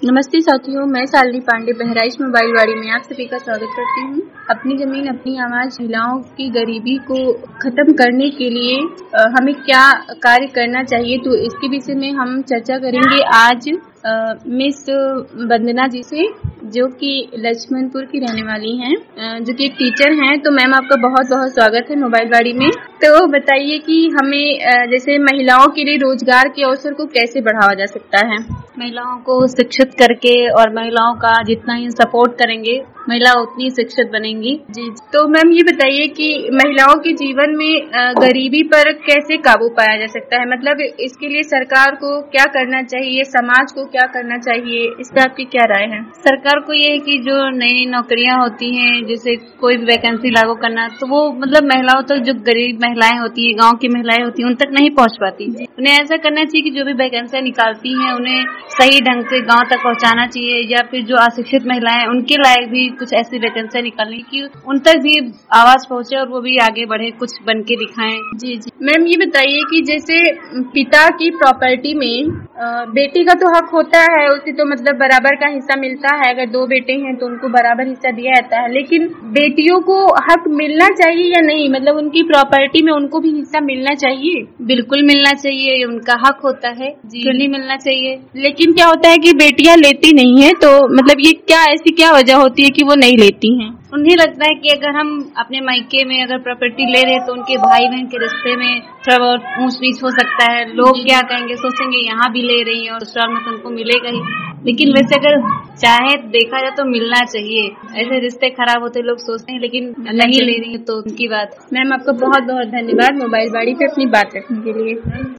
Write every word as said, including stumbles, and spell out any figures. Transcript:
नमस्ते साथियों, मैं शालिनी पांडे बहराइच मोबाइल वाड़ी में आप सभी का स्वागत करती हूँ। अपनी जमीन अपनी आवाज महिलाओं की गरीबी को खत्म करने के लिए आ, हमें क्या कार्य करना चाहिए, तो इसके विषय में हम चर्चा करेंगे आज आ, मिस वंदना जी से, जो कि लक्ष्मणपुर की रहने वाली हैं, जो कि एक टीचर हैं। तो मैम आपका बहुत बहुत स्वागत है मोबाइल वाड़ी में। तो बताइए कि हमें जैसे महिलाओं के लिए रोजगार के अवसर को कैसे बढ़ावा जा सकता है। महिलाओं को शिक्षित करके और महिलाओं का जितना ही सपोर्ट करेंगे महिला उतनी शिक्षित बनेंगी। जी, तो मैम ये बताइए कि महिलाओं के जीवन में गरीबी पर कैसे काबू पाया जा सकता है, मतलब इसके लिए सरकार को क्या करना चाहिए, समाज को क्या करना चाहिए, इस पर आपकी क्या राय है। सरकार को ये है कि जो नई नौकरियां होती हैं, जैसे कोई भी वैकेंसी लागू करना, तो वो मतलब महिलाओं तक, जो गरीब महिलाएं होती हैं, गाँव की महिलाएं होती हैं, उन तक नहीं पहुँच पाती। उन्हें ऐसा करना चाहिए कि जो भी वैकेंसियां निकालती हैं उन्हें सही ढंग से गाँव तक पहुँचाना चाहिए, या फिर जो अशिक्षित महिलाएं उनके लायक भी कुछ ऐसी वैकेंसियां निकालनी कि उन तक भी आवाज पहुंचे और वो भी आगे बढ़े, कुछ बन के दिखाएं। जी जी मैम, ये बताइए कि जैसे पिता की प्रॉपर्टी में बेटी का तो हक होता है, उसे तो मतलब बराबर का हिस्सा मिलता है। अगर दो बेटे हैं तो उनको बराबर हिस्सा दिया जाता है, लेकिन बेटियों को हक मिलना चाहिए या नहीं, मतलब उनकी प्रॉपर्टी में उनको भी हिस्सा मिलना चाहिए। बिल्कुल मिलना चाहिए, उनका हक होता है, क्यों नहीं मिलना चाहिए। लेकिन क्या होता है कि बेटियां लेती नहीं है, तो मतलब ये क्या ऐसी क्या वजह होती है कि वो नहीं लेती हैं। उन्हें लगता है कि अगर हम अपने मायके में अगर प्रॉपर्टी ले रहे हैं तो उनके भाई बहन के रिश्ते में थोड़ा बहुत ऊंच नीच हो सकता है। लोग क्या कहेंगे, सोचेंगे यहाँ भी ले रही है और ससुराल में तो उनको मिलेगा ही। लेकिन वैसे अगर चाहे देखा जाए तो मिलना चाहिए। ऐसे रिश्ते खराब होते लोग सोचते हैं, लेकिन नहीं ले रही है तो उनकी बात। मैम आपका बहुत बहुत धन्यवाद मोबाइल वाड़ी पे अपनी बात रखने के लिए।